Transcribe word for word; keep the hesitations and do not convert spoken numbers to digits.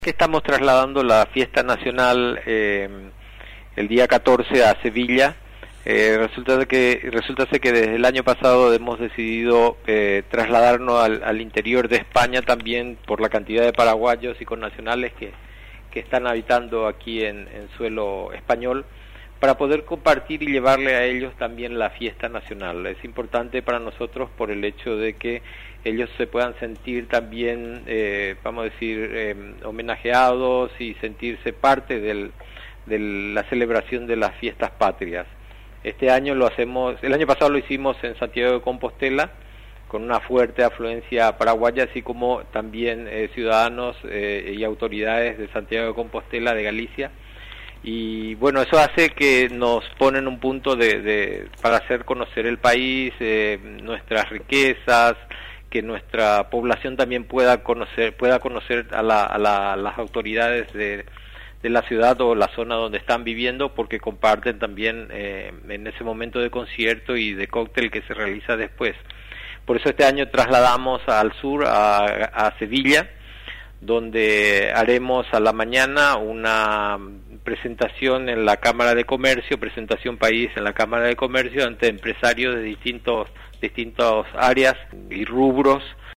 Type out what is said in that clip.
Que estamos trasladando la fiesta nacional eh, el día catorce a Sevilla. Eh, resulta de que resulta ser que desde el año pasado hemos decidido eh, trasladarnos al, al interior de España también por la cantidad de paraguayos y connacionales que, que están habitando aquí en, en suelo español, para poder compartir y llevarle a ellos también la fiesta nacional. Es importante para nosotros por el hecho de que ellos se puedan sentir también, eh, vamos a decir, eh, homenajeados y sentirse parte del, de la celebración de las fiestas patrias. Este año lo hacemos, el año pasado lo hicimos en Santiago de Compostela, con una fuerte afluencia paraguaya, así como también eh, ciudadanos eh, y autoridades de Santiago de Compostela, de Galicia. Y bueno, eso hace que nos ponen un punto de, de para hacer conocer el país, eh, nuestras riquezas, que nuestra población también pueda conocer pueda conocer a, la, a, la, a las autoridades de, de la ciudad o la zona donde están viviendo, porque comparten también eh, en ese momento de concierto y de cóctel que se realiza después. Por eso este año trasladamos al sur, a, a Sevilla, donde haremos a la mañana una presentación en la Cámara de Comercio, presentación país en la Cámara de Comercio ante empresarios de distintos distintas áreas y rubros